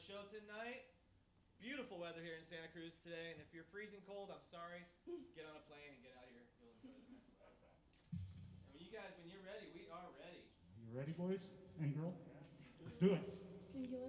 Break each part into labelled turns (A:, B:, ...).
A: show tonight. Beautiful weather here in Santa Cruz today, and if you're freezing cold, I'm sorry. Get on a plane and get out here. You'll enjoy the nice weather. And you guys, when you're ready, we are ready.
B: You ready, boys and girl? Let's do it.
C: Singular.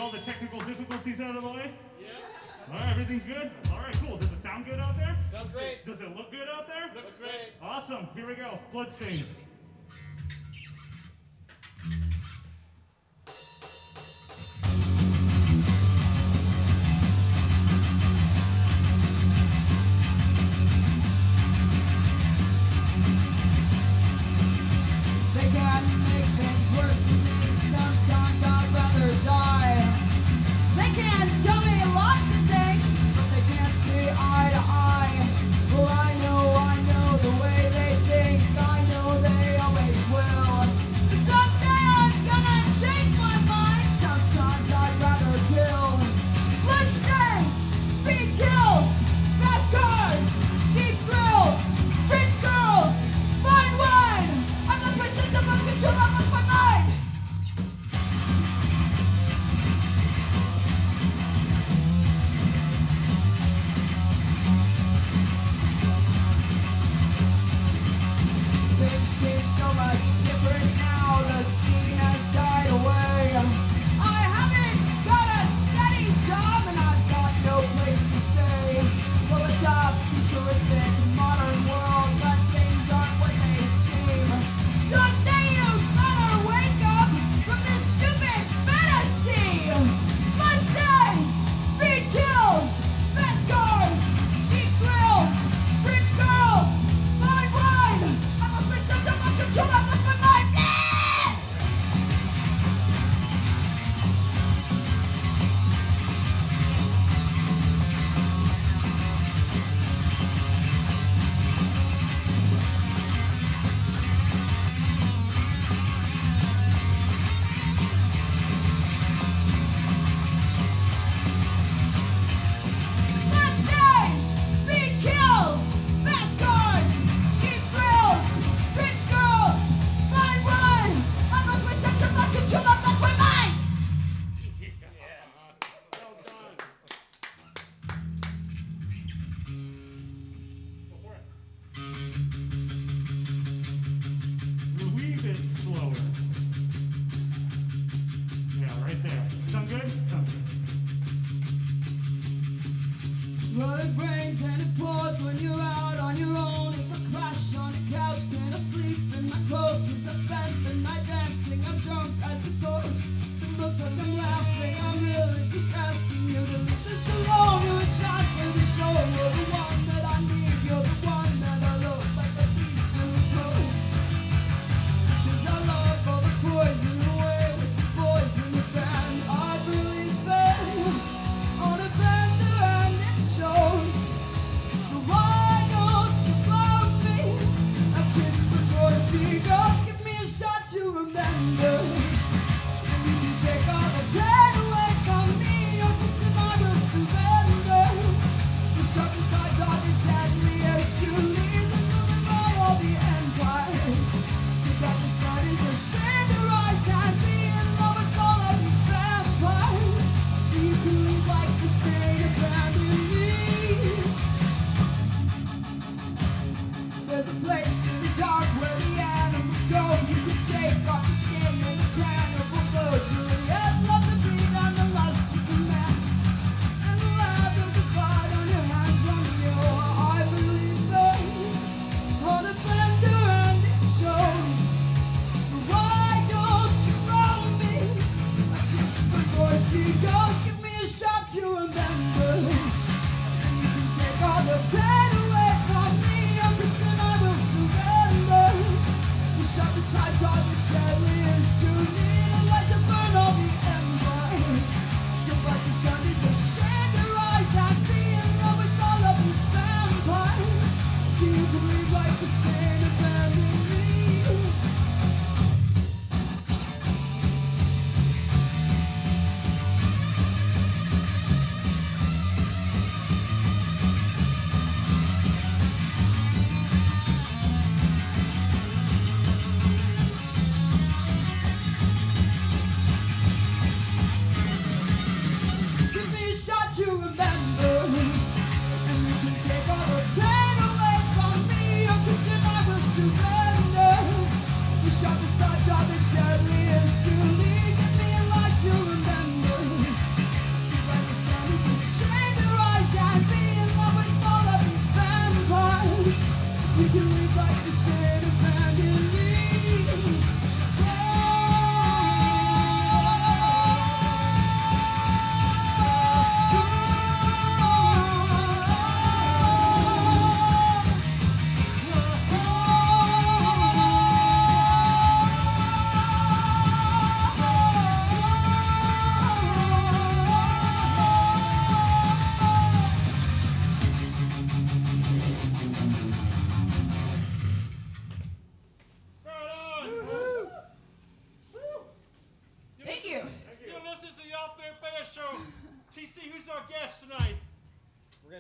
B: all the technical difficulties out of the way?
A: Yeah.
B: All right, everything's good? All right, cool. Does it sound good out there?
A: Sounds great.
B: Does it look good out there?
A: Looks great.
B: Awesome. Here we go. Bloodstains.
C: They can make things worse for me. Sometimes I'd rather die. They can tell me lots of things, but they can't see eye to eye. Well, I know the way they think. I know they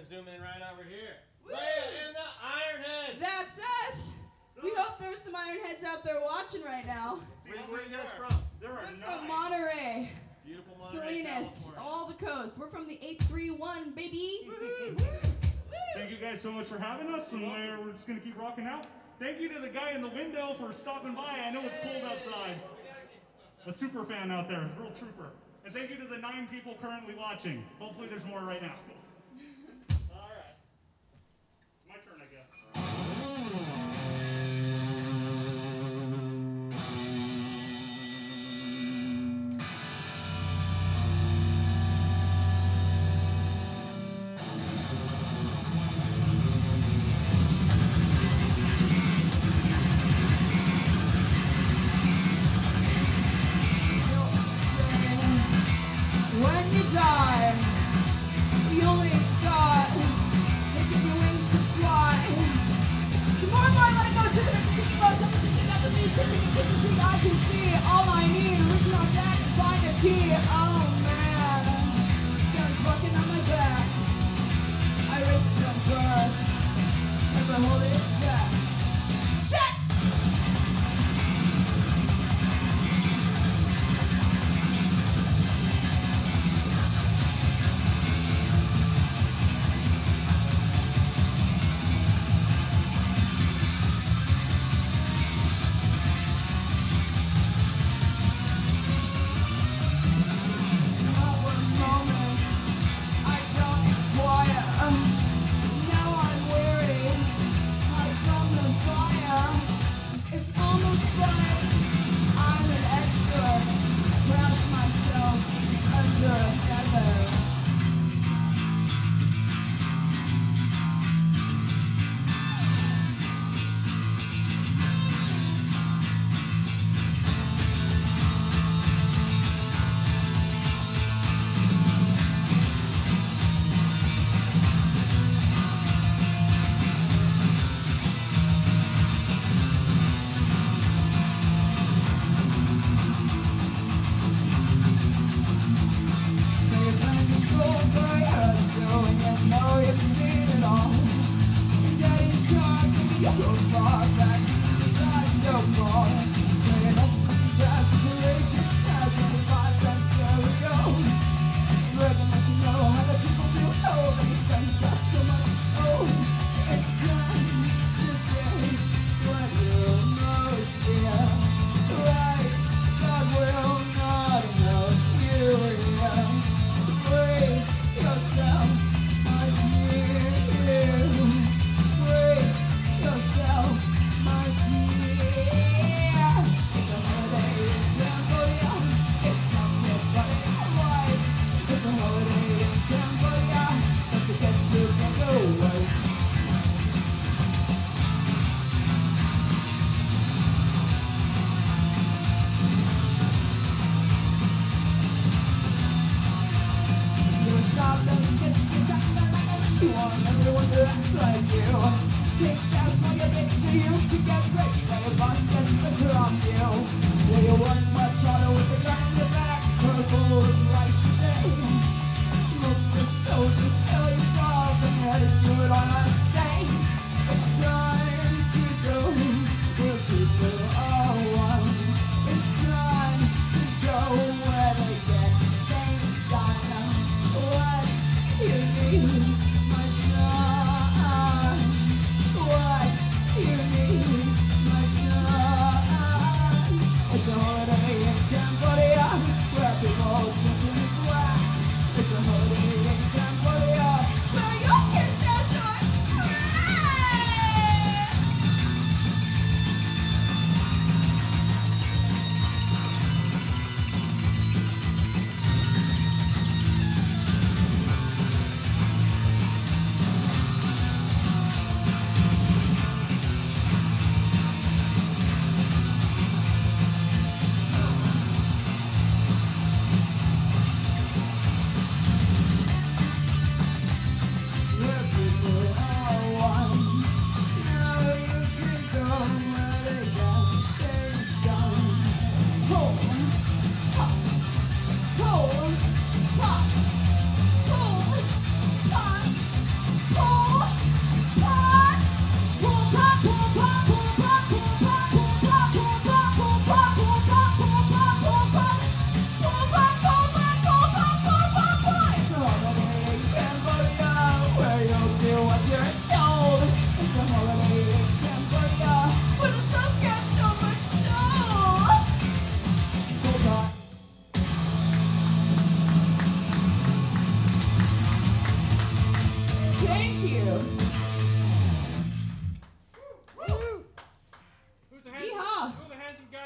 A: zoom in right over here. Leia and the Ironheads.
C: That's us. We hope there's some Ironheads out there watching right now.
A: Where are you guys from?
B: There are
C: We're
B: 9.
C: from Monterey,
A: Beautiful Monterey,
C: Salinas,
A: California.
C: all the coast. We're from the 831, baby.
B: Thank you guys so much for having us, and we're just gonna keep rocking out. Thank you to the guy in the window for stopping by. I know it's cold outside. A super fan out there, real trooper. And thank you to the 9 people currently watching. Hopefully there's more right now. All right. It's my turn, I guess.
C: When you die, you only got taking your wings to fly. The more and more I let it go, took it up to see about something to keep up with me, tipping the kitchen sink. I can see all I need, reaching on back and find a key. Oh man, stone's walking on my back. I raise it from birth, never hold it back. Shit!
D: It's a holiday.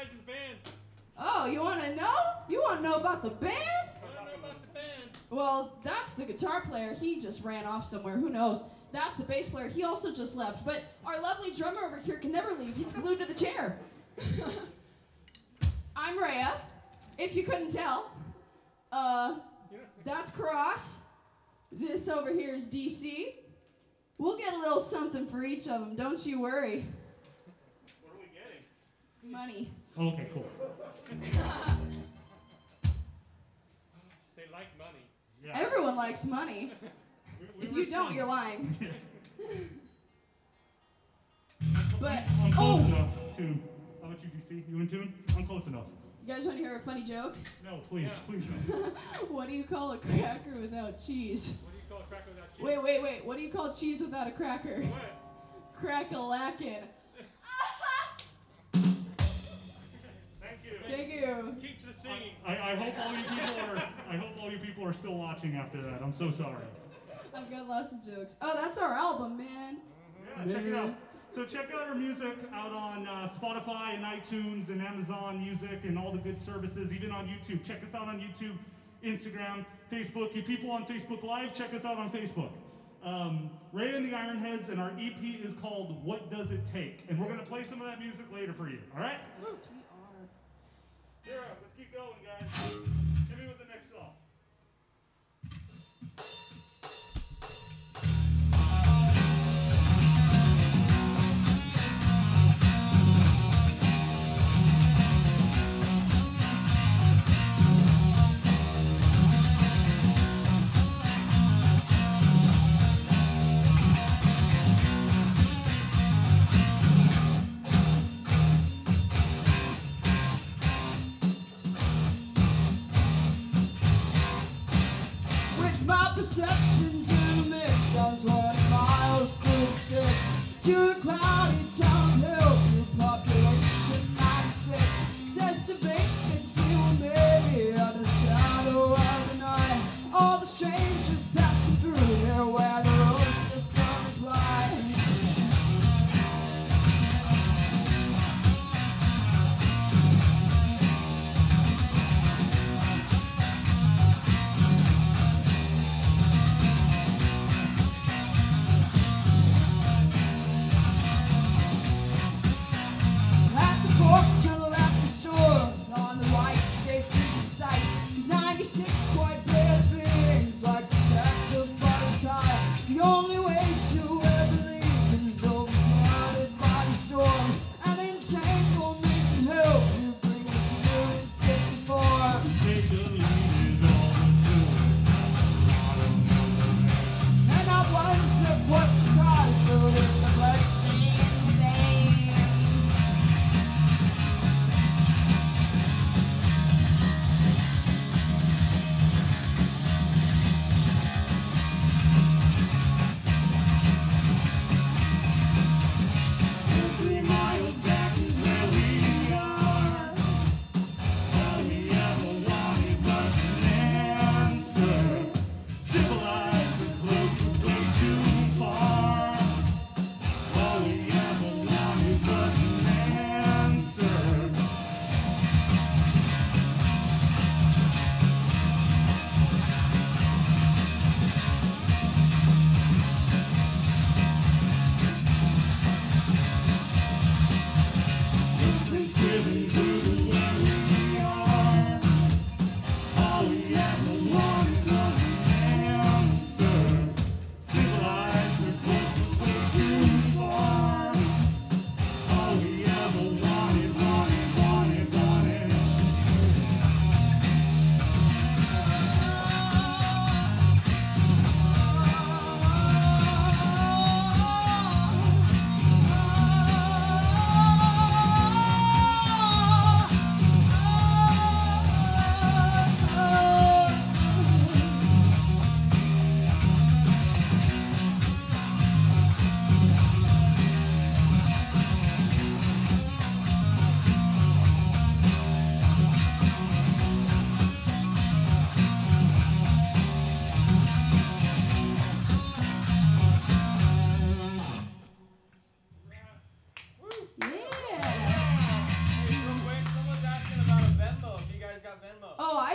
D: guys in the band.
C: Oh, you want to know? You want to know about the band?
D: I don't know about the band.
C: Well, that's the guitar player. He just ran off somewhere. Who knows? That's the bass player. He also just left. But our lovely drummer over here can never leave. He's glued to the chair. I'm Rhea, if you couldn't tell. That's Cross. This over here is DC. We'll get a little something for each of them. Don't you worry.
D: What are we getting?
C: Money.
B: Okay, cool.
D: They like money.
B: Yeah.
C: Everyone likes money.
B: We
C: If
B: were
C: you don't,
B: stunned.
C: you're lying. But,
B: I'm close
C: oh,
B: enough to. How about you, DC? You in tune? I'm close enough.
C: you guys want to hear a funny joke?
B: No, please,
D: Yeah.
B: please no.
C: What do you call a cracker without cheese?
D: What do you call a cracker without cheese?
C: Wait. What do you call cheese without a cracker?
D: What?
C: Crack-a-lackin'.
B: Thank you.
C: Thank you.
D: Keep to the singing.
B: I hope all you people are. I hope all you people are still watching after that. I'm so sorry.
C: I've got lots of jokes. Oh, that's our album, man.
B: Yeah, check it out. So check out our music out on Spotify and iTunes and Amazon Music and all the good services, even on YouTube. Check us out on YouTube, Instagram, Facebook. You people on Facebook Live, check us out on Facebook. Ray and the Ironheads, and our EP is called What Does It Take? And we're going to play some of that music later for you, all right?
C: Yes, we are.
B: Here, let's keep going, guys. Hit me with the next song.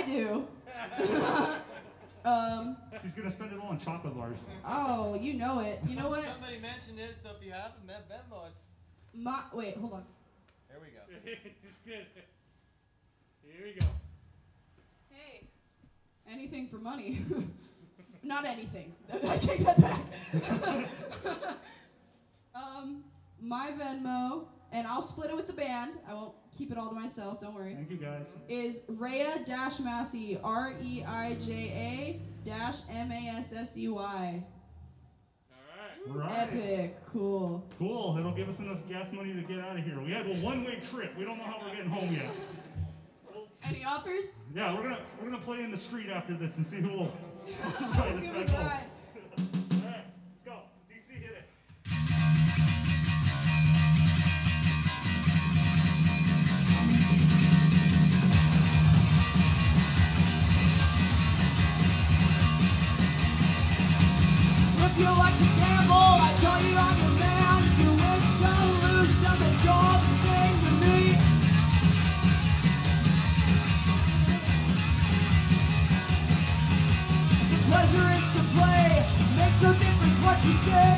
C: do.
B: She's gonna spend it all on chocolate bars.
C: Oh, you know it. You know what?
A: Somebody mentioned it, so if you have a Venmo, it's...
C: Wait, hold on.
A: There we go.
D: It's good. Here we go.
C: Hey, anything for money. Not anything. I take that back. My Venmo, and I'll split it with the band. I won't keep it all to myself, don't worry.
B: Thank you guys.
C: Is Rhea-Massey, Reija-Massey.
D: All right.
B: All right.
C: Epic, cool.
B: Cool. It'll give us enough gas money to get out of here. We had a one-way trip. We don't know how we're getting home yet.
C: Any offers?
B: Yeah, we're gonna play in the street after this and see who will try this
C: Give
B: back
C: us a
B: home.
C: ride.
B: All right, let's go. DC, hit it.
C: If you like to gamble, I tell you I'm your man. You win some, lose some, it's all the same to me. The pleasure is to play, makes no difference what you say.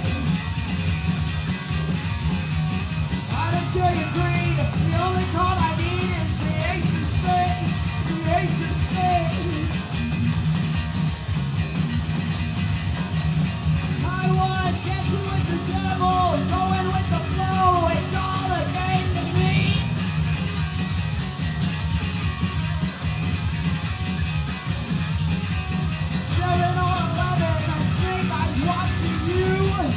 C: I don't share your greed, the only card I need is the ace of spades, the ace of spades. I want dancing with the devil, going with the flow, it's all a game to me. Seven or 11, my snake eyes watching you.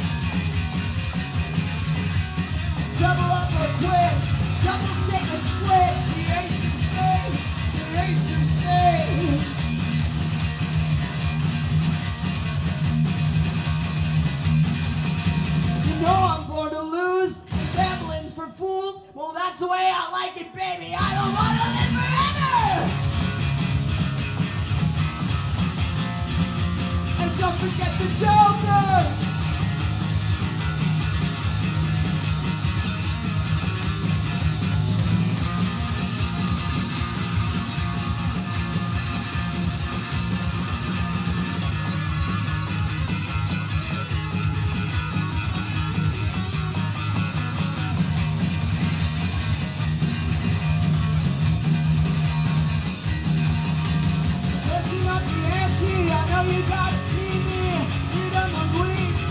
C: Double up or quit, double shake or split, the ace of spades, the ace of spades. You know I'm born to lose. Gambling's for fools. Well, that's the way I like it, baby. I don't want to live forever. And don't forget the Joker. Pushing up the ante, I know you gotta see me. You done my week,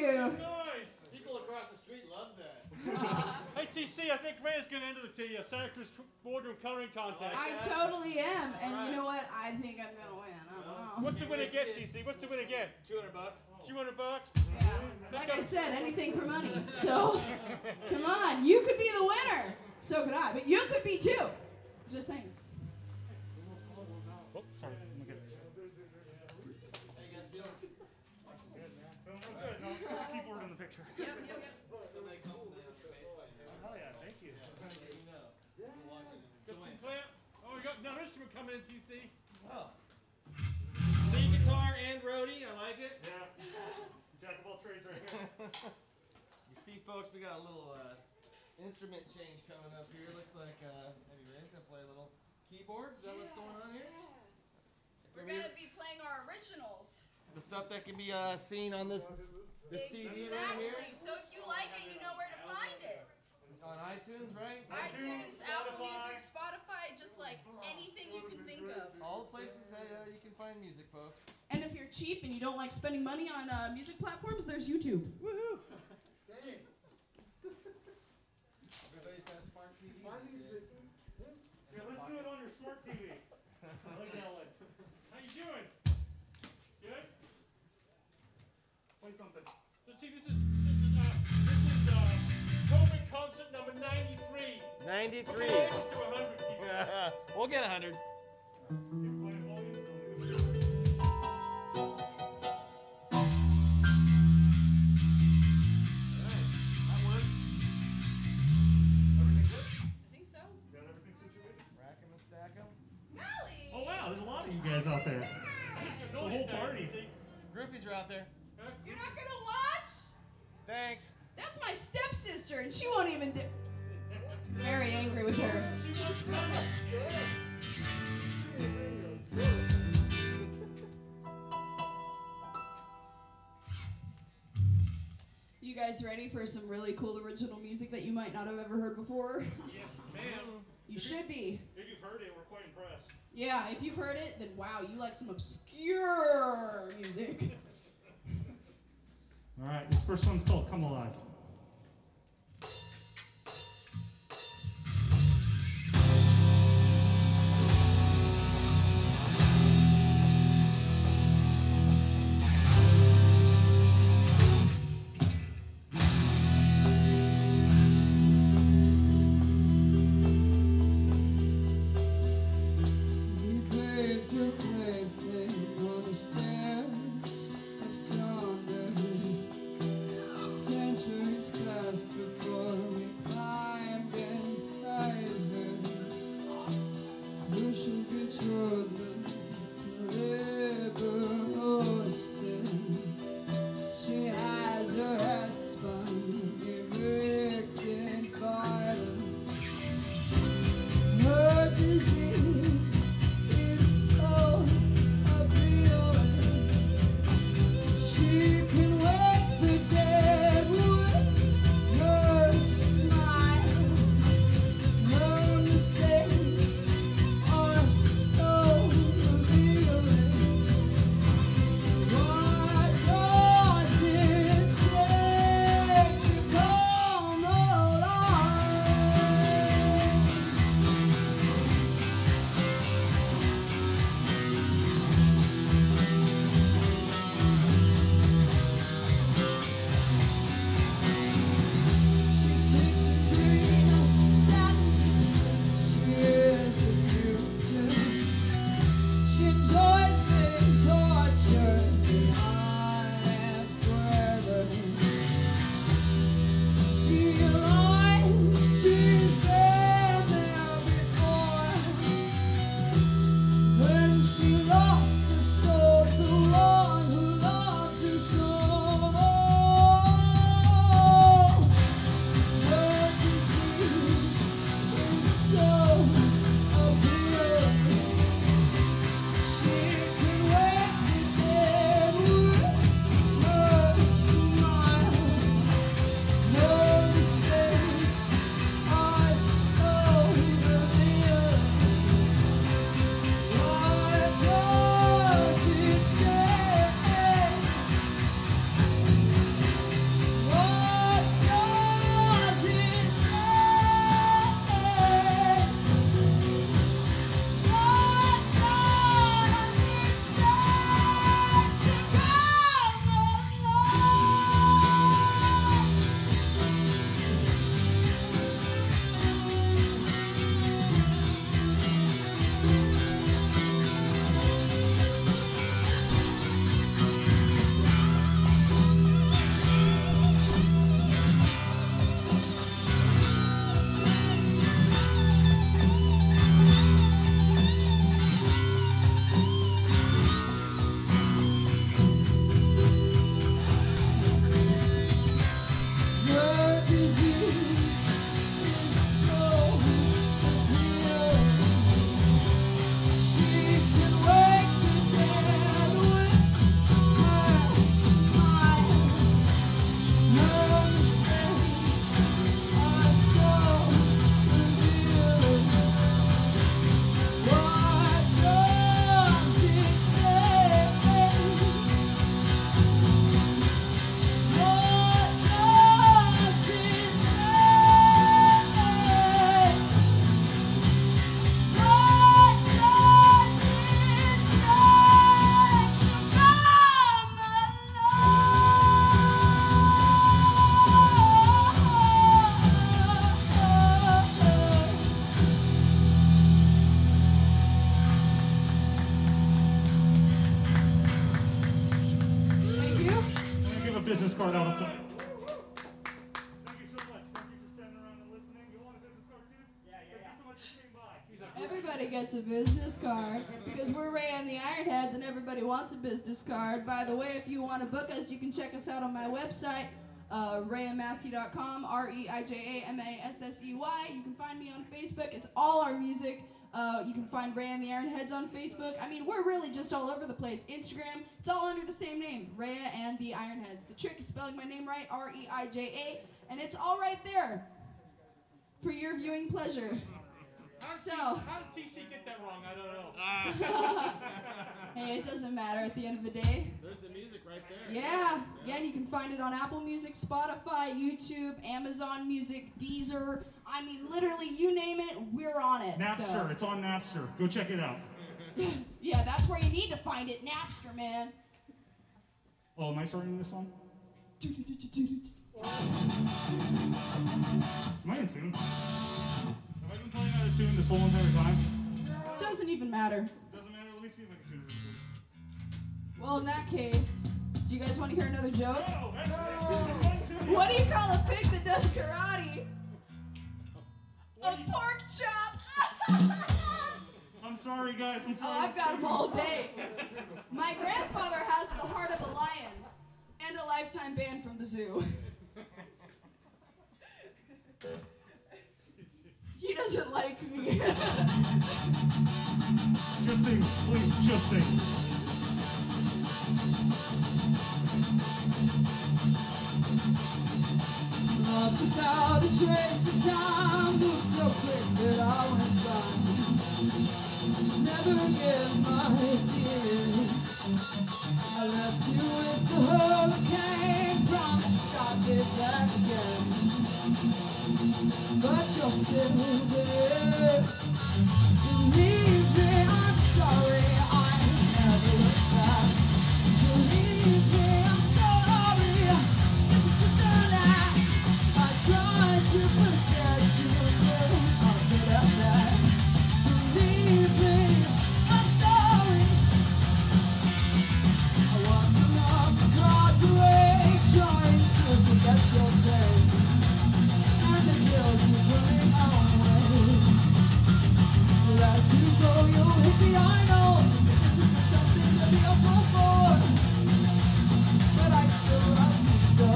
C: you.
D: Nice.
A: People across the street love that.
D: Hey, TC, I think Rand's going to enter the Santa Cruz Boardroom Coloring Contest.
C: I totally am, and
A: Alright.
C: you know what? I think I'm gonna win. I don't know.
D: What's the winner get, TC? What's the winner get?
A: $200.
D: $200?
C: Yeah. Like I said, anything for money. So, come on, you could be the winner. So could I, but you could be too. Just saying.
B: Oh, sorry. I'm good.
A: How you guys feeling?
B: Good. No, keyboard in the picture.
C: Yep.
A: Somebody compliment on your bass playing.
B: Oh yeah, thank you.
A: Yeah, you know. You're watching and
D: Got
A: enjoying.
D: some player? Oh, we got another instrument coming in, TC.
A: Oh. Lead guitar and roadie, I like it.
B: Yeah. Jack of all trades right here.
A: You see, folks, we got a little instrument change coming up here. Looks like maybe Ray's gonna play a little keyboards. Is that what's going on here?
E: We're gonna be playing our originals.
A: The stuff that can be seen on this CD right here
E: Exactly. So if you like it, you know where to find it.
A: on iTunes, right?
E: iTunes, Apple
B: Spotify.
E: Music, Spotify, just like anything you can think of.
A: All the places that you can find music, folks.
C: And if you're cheap and you don't like spending money on music platforms, there's YouTube.
A: Woohoo! Everybody's got a smart TV. these days.
B: Yeah, let's do it on your smart TV. I like that one.
D: How you doing? Good?
B: Play something.
D: So, see, this is COVID concert number 93.
A: 93.
D: We're close to 100, TC.
A: We'll get 100.
B: Keep playing volume.
A: Alright, that works.
B: Everything good?
E: I think so.
B: You got everything situated?
A: Rack 'em and stack 'em.
E: Melly!
B: Oh wow, there's a lot of you guys out there.
D: The
B: whole party.
A: Groupies are out there.
C: You're not gonna watch?
A: Thanks.
C: That's my stepsister, and she won't even do. Very angry with her.
D: She wants money.
C: You guys ready for some really cool original music that you might not have ever heard before?
D: Yes, ma'am.
C: You should be.
B: If you've heard it, we're quite impressed.
C: Yeah, if you've heard it, then wow, you like some obscure music.
B: All right, this first one's called Come Alive.
C: We paved a plaything on the stairs of Sunday, century
B: awesome. Thank you so much. Thank you for standing around and listening. You want a business card too? Yeah. Thank you so much for came by.
C: Everybody gets a business card because we're Ray and the Ironheads and everybody wants a business card. By the way, if you want to book us, you can check us out on my website, rayamassey.com, REIJAMASSEY. You can find me on Facebook. It's all our music. You can find Ray and the Ironheads on Facebook. I mean, we're really just all over the place. Instagram, it's all under the same name, Raya and the Ironheads. The trick is spelling my name right, REIJA, and it's all right there for your viewing pleasure.
D: How did TC get that wrong? I don't know.
C: Hey, it doesn't matter at the end of the day.
A: There's the music right there.
C: Yeah. Again, you can find it on Apple Music, Spotify, YouTube, Amazon Music, Deezer. I mean, literally, you name it, we're on it.
B: Napster.
C: So.
B: It's on Napster. Go check it out.
C: Yeah, that's where you need to find it, Napster, man.
B: Oh, am I starting this song? Am I in tune? Have I been playing out of tune this whole entire time?
C: Doesn't even matter.
B: Doesn't matter. Let me see if I can tune it really quick.
C: Well, in that case, do you guys want to hear another joke?
B: No, that's fun too.
C: What do you call a pig that does karate? A pork chop!
B: I'm sorry, guys. I'm
C: Oh,
B: sorry.
C: I've got them all day. My grandfather has the heart of a lion and a lifetime ban from the zoo. He doesn't like me.
B: Just sing, please. Just sing.
C: Lost without a trace of time, moved so quick that I went blind. Never again, my dear. I left you with the hurricane, promised I'd get back again. But you're still there. Believe me, I'm sorry, I never looked back. Believe me, I'm sorry, it was just an act. I tried to forget you, but I'll get at that. Believe me, I'm sorry. I walked along the Broadway, trying to forget your face and the guilt of running away. But as you go, you'll hit me, I know this isn't something to be hopeful for, but I still love you so.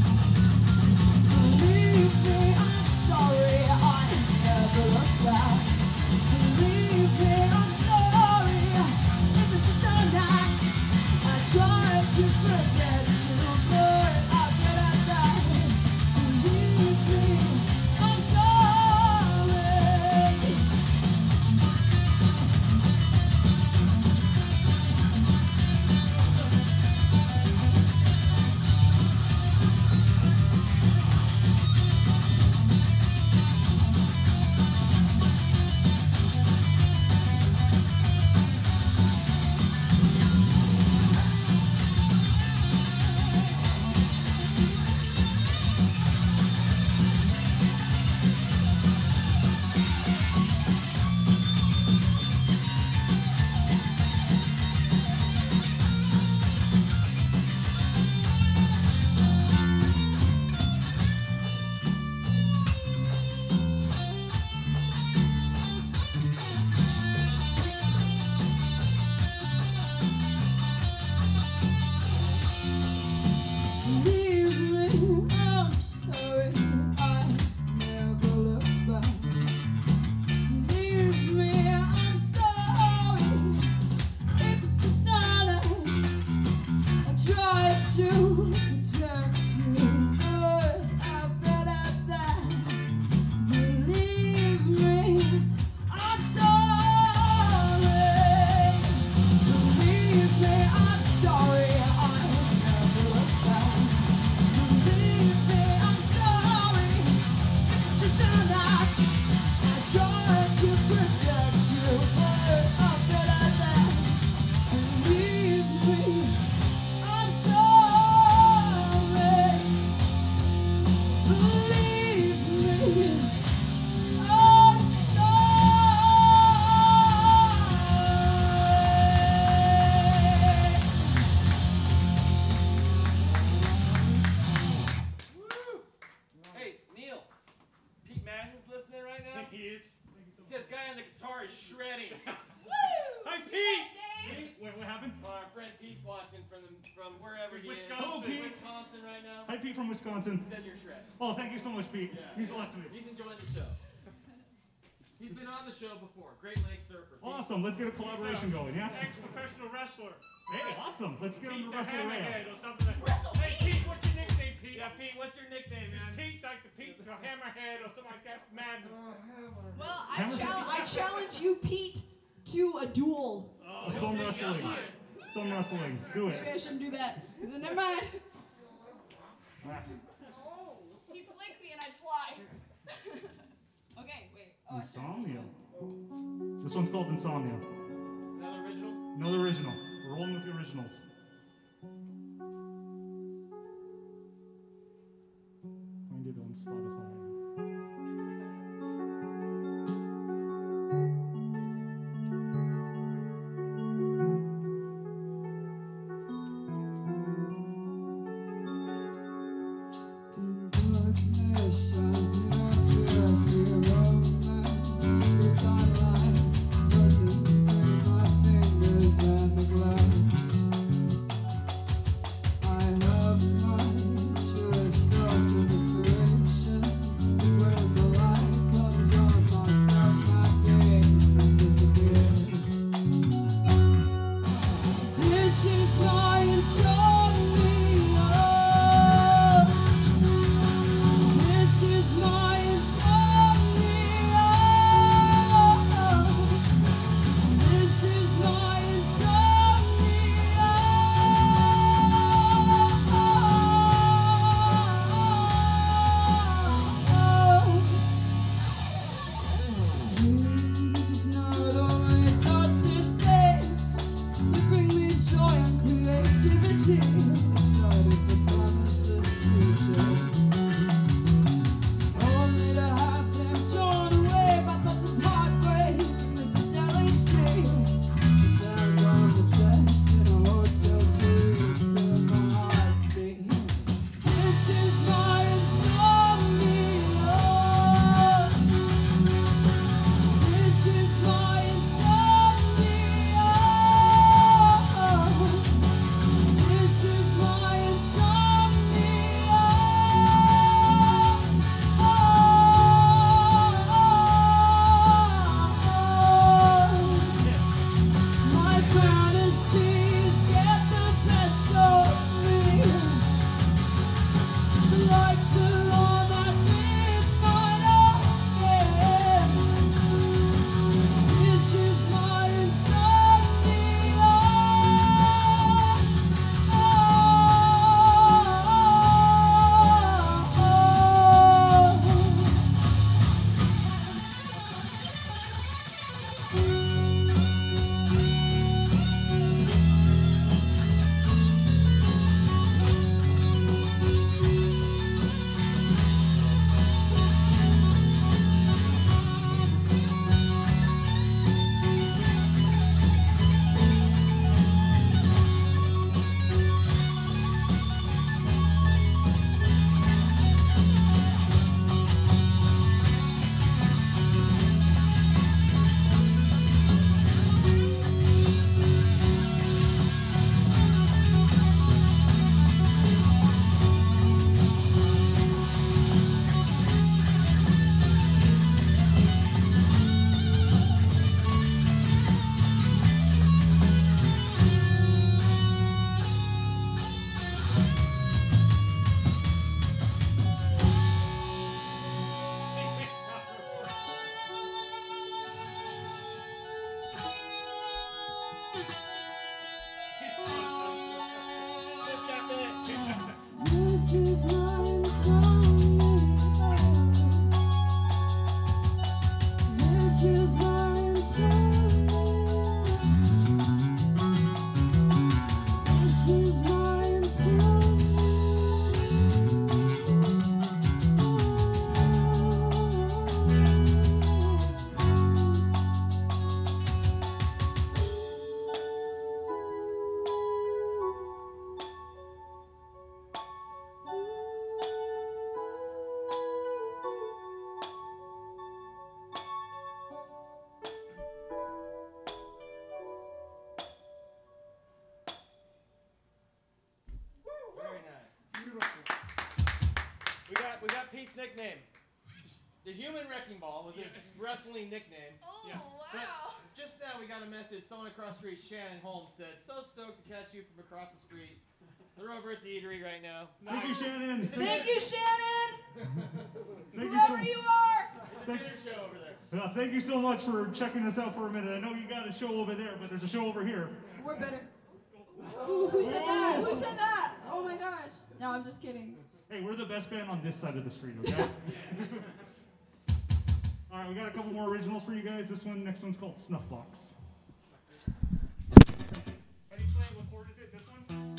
C: Believe me, I'm sorry, I never looked back. Believe me, I'm sorry, if it's just an act. I tried to forget you, but I'll get at that. Believe me, I'm sorry. Believe me, I'm sorry, I never looked back. Believe me, I'm sorry, it was just an act. I tried to protect you, but I fell at that. Believe me, I'm sorry. Believe me, I'm sorry, I never looked back. Believe me, I'm sorry, it's just an act. I tried to protect you, but I fell at that. Believe me, I'm sorry. Believe me, I'm sorry.
A: car is shredding.
E: Woo!
D: Hi, Pete!
E: Dave!
B: Wait, what happened?
A: Our friend Pete's watching from wherever he
D: Wisconsin.
B: Hello,
A: is.
B: Pete.
A: Wisconsin right now.
B: Hi, Pete from Wisconsin.
A: He says you're shredding.
B: Oh, thank you so much, Pete.
A: Yeah.
B: Means a lot to me.
A: He's enjoying the show. He's been on the show before. Great Lake surfer. Pete.
B: Awesome. Let's get a collaboration going, yeah?
D: Ex-professional wrestler.
B: Hey, awesome. Let's get him
D: Pete
B: to
D: the
B: wrestle around.
D: Hammerhead or something like that.
E: Wrestle
D: Hey, Pete, what's your nickname, Pete?
A: Yeah, Pete, what's your nickname,
D: Is
A: man?
D: Pete like the Pete the Hammerhead or something like that? Mad.
E: Well,
C: I challenge you, Pete, to a duel.
B: Thumb wrestling. Thumb wrestling. Do
C: Maybe I
B: it.
C: shouldn't do that. Never mind.
E: he flicked me and I'd fly. Okay, wait. Oh, I should have this
B: Insomnia.
E: one.
B: This one's called Insomnia.
A: Another original?
B: Another original. We're rolling with the originals. Find it on Spotify.
C: I have my truest thoughts of inspiration. Burn the light.
A: we got Pete's nickname. The Human Wrecking Ball was his wrestling nickname.
E: Oh,
D: Yeah.
E: wow.
A: Just now we got a message. Someone across the street, Shannon Holmes, said, "So stoked to catch you from across the street." They're over at the eatery right now.
B: Thank you, Shannon.
C: Thank you, Shannon.
B: Thank
C: Whoever
B: you
C: you are.
A: It's a dinner show over there.
B: thank you so much for checking us out for a minute. I know you got a show over there, but there's a show over here.
C: We're better. Who said that? Who said that? Oh my gosh. No, I'm just kidding.
B: Hey, we're the best band on this side of the street, okay? All right, we got a couple more originals for you guys. Next one's called Snuff Box. How do you play it? What chord is it? This one?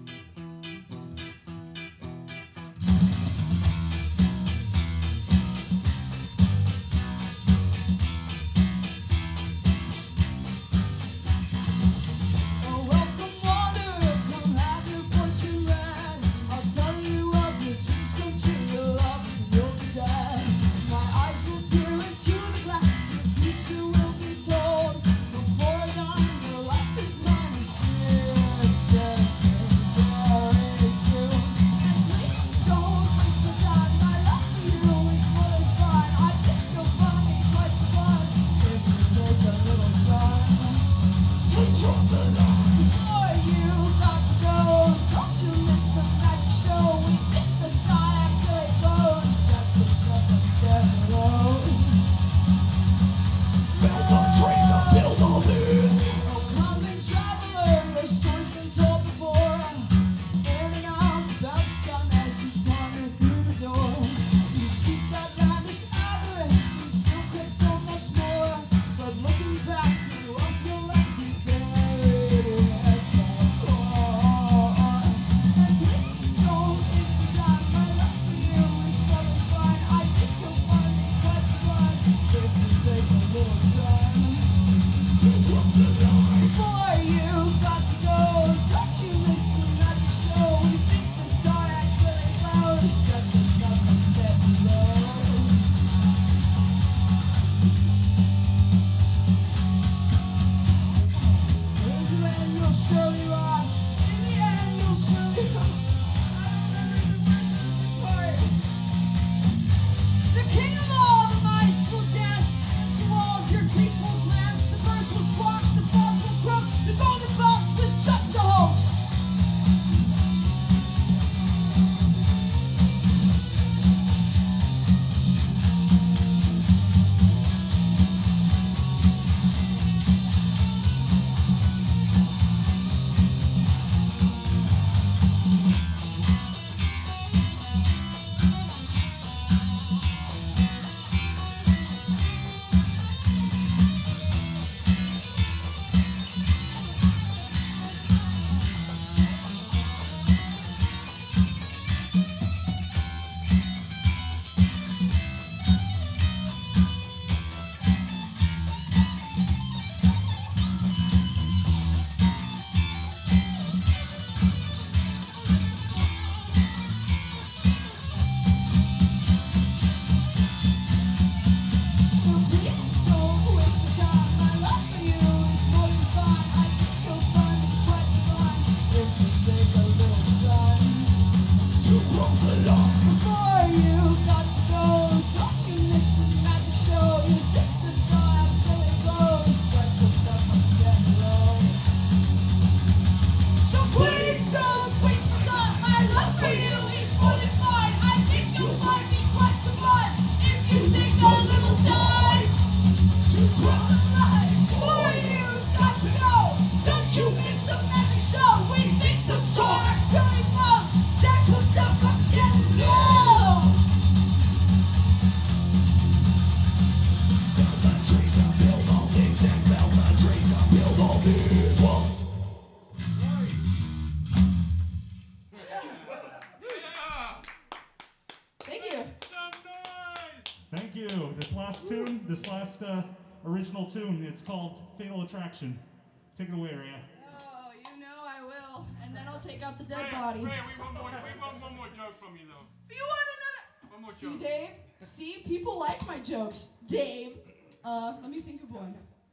B: Original tune. It's called Fatal Attraction. Take it away, Rhea.
C: Oh, you know I will. And then I'll take out the dead
D: Rhea,
C: body.
D: Rhea, we want one more joke from you, though.
C: You want another?
D: One more
C: See,
D: joke.
C: Dave? See, people like my jokes. Dave. Let me think of one.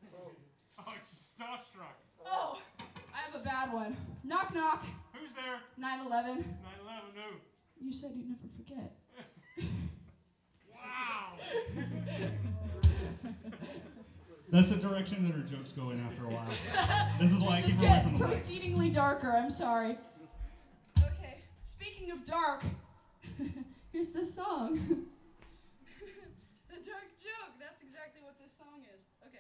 D: Oh, starstruck.
C: Oh, I have a bad one. Knock, knock.
D: Who's there?
C: 9/11.
D: 9/11, no.
C: You said you'd never forget.
B: That's the direction that her jokes go in after a while. This is why I
C: Just
B: keep her away
C: get
B: from the mic.
C: proceedingly darker. I'm sorry. Okay. Speaking of dark, here's the song. The dark joke. That's exactly what this song is. Okay.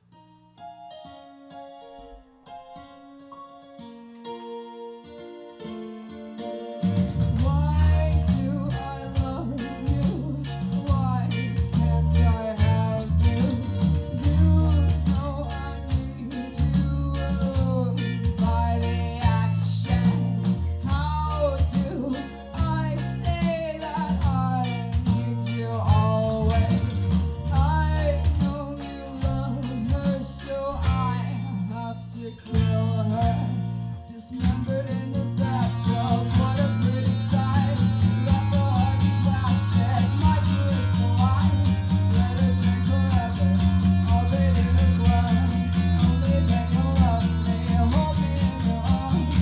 C: Why do I love you? Why can't I have you? You know I need you by the action. How do I say that I need you always? I know you love her, so I have to kill her. Dismembered in the bathtub, what a pretty sight. Let the heart be plastic, my tourist delight. Let her drink forever, I'll bathe in the blood. Only then you'll love me, hold me in your arms.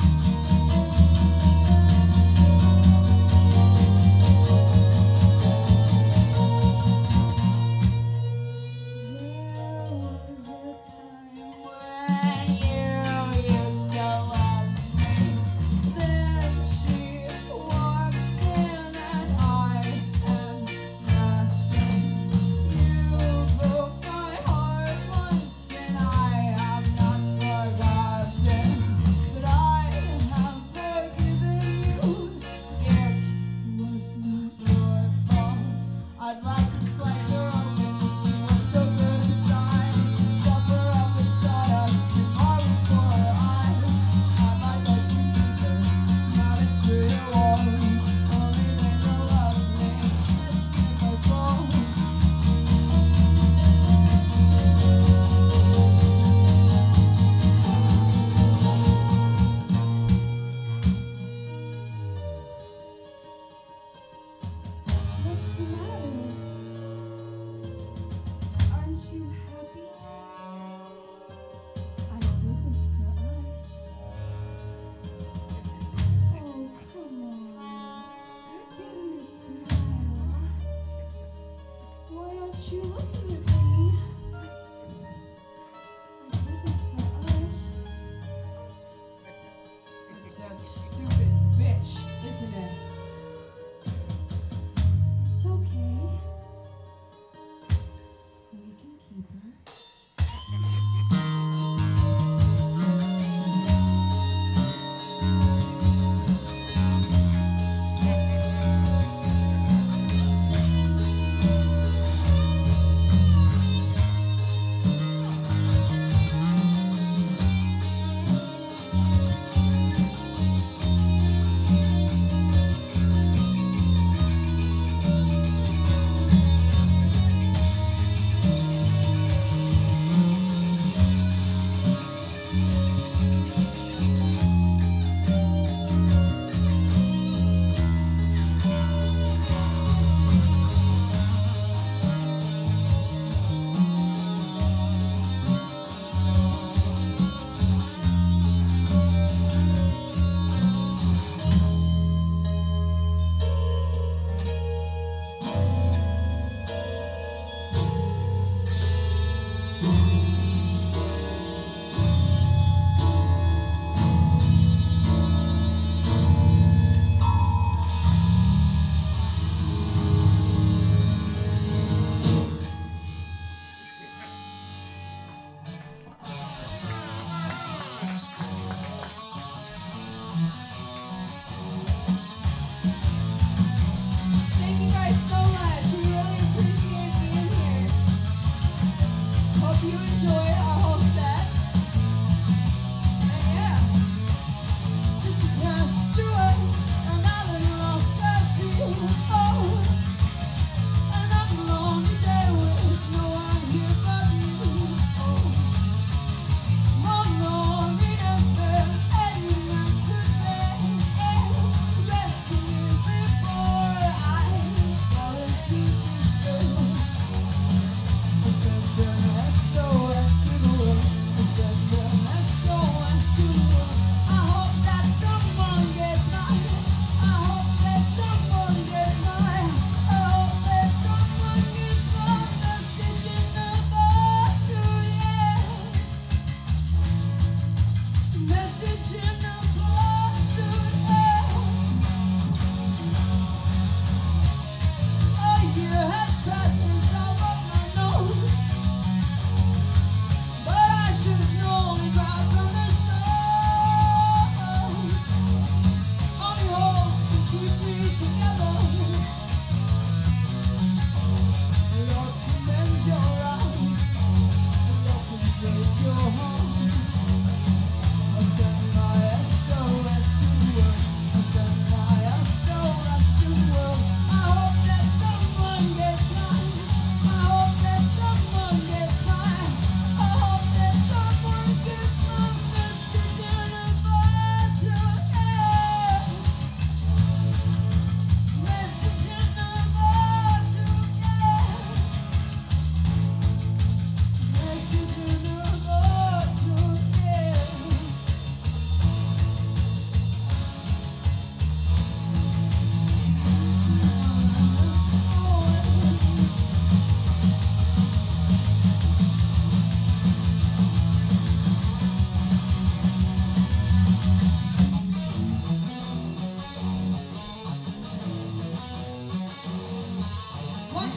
C: There was a time when you used to love me. Then she walked in and I am nothing. You broke my heart once and I have not forgotten. But I have forgiven you. It was not your fault. I'd like to slice her open to see what's so good inside. Stuff her up with sawdust and marbles for her eyes. I might let you keep her, not until you're warm. Only then you'll love me, catch me if I fall. What's the matter? Aren't you happy? I did this for us. Oh, come on. Give me a smile. Why aren't you looking at me? I did this for us. It's that stupid bitch, isn't it? It's okay.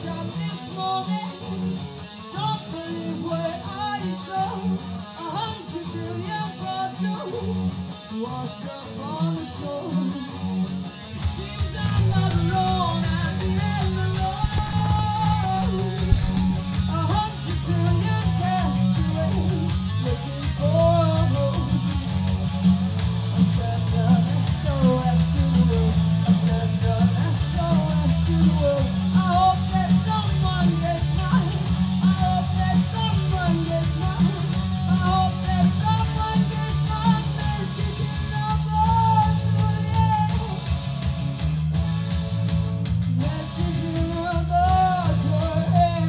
C: up this morning. Don't believe what I saw. 100 billion bottles washed up on the shore. Seems I'm not alone. I'm in the road. 100 billion castaways looking for a home. I send an SOS to the world. I send an SOS to the world. I hope that someone gets mine. I hope that someone gets mine. I hope that someone gets my message in the bottle, yeah. Message in the bottle, yeah.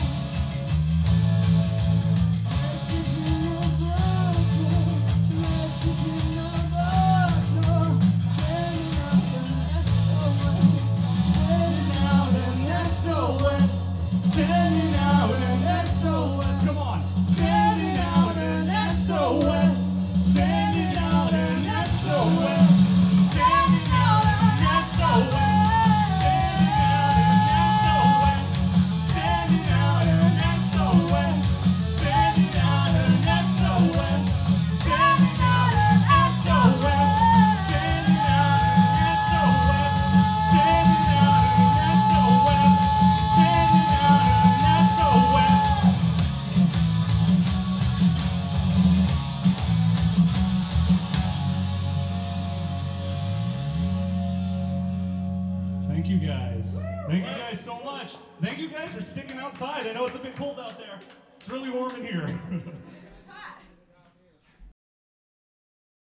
C: Message in the bottle. Message in the bottle. Sending out an SOS. Sending out an SOS. Sending out an SOS.
B: Come on.
C: Sending out an SOS. Sending out an SOS. Sending out an SOS. Sending out an SOS. Sending out an SOS. Sending out an SOS. Sending out an SOS. Sending out an SOS.
B: Thank you guys. Thank you guys so much. Thank you guys for sticking outside. I know it's a bit cold out there. It's really warm in here.